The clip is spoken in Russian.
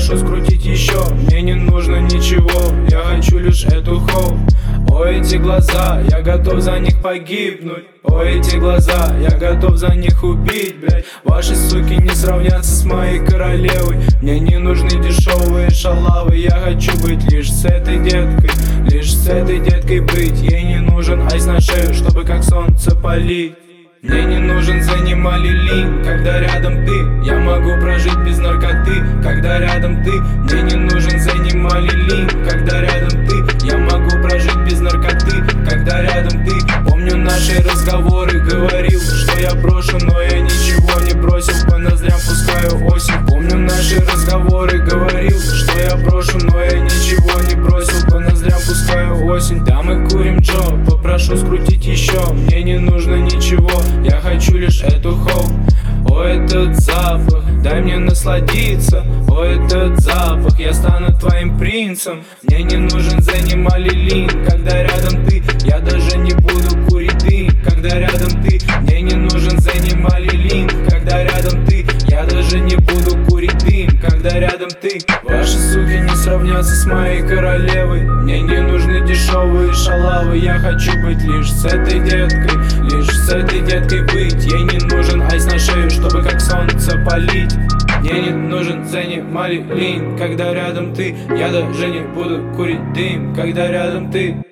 попрошу скрутить еще. Мне не нужно ничего, я хочу лишь эту хоу. О, эти глаза, я готов за них погибнуть. О, эти глаза, я готов за них убить, блядь. Ваши суки не сравнятся с моей королевой. Мне не нужны дешевые шалавы. Я хочу быть лишь с этой деткой, лишь с этой деткой быть. Ей не нужен айс на шею, чтобы как солнце палить. Мне не нужен занималилин, когда рядом ты. Я могу прожить без наркоты, когда рядом ты. Мне не нужен занималилин, когда рядом ты. Я могу прожить без наркоты, когда рядом ты. Помню наши разговоры, говорил, что я брошу, но я ничего не бросил. По ноздрям пускаю осень. Помню наши разговоры, говорил, что я брошу, но я ничего не бросил. По ноздрям пускаю осень. Да, мы курим Джо, попрошу скрутить еще. Мне не нужно ничего, я хочу лишь эту хоу. О, этот запах, дай мне насладиться. О, этот запах, я стану твоим принцем. Мне не нужен занималилин, когда рядом ты. Я даже не буду курить дым, когда рядом ты. Мне не нужен занималилин, когда рядом ты. Я даже не буду курить дым, когда рядом ты. Ваши суки не сравнятся с моей королевой. Мне не нужны дешевые шалавы. Я хочу быть лишь с этой деткой, лишь с этой деткой быть. Ей не нужен айс на шею, чтобы как солнце палить. Мне не нужен занималилин, когда рядом ты. Я даже не буду курить дым, когда рядом ты.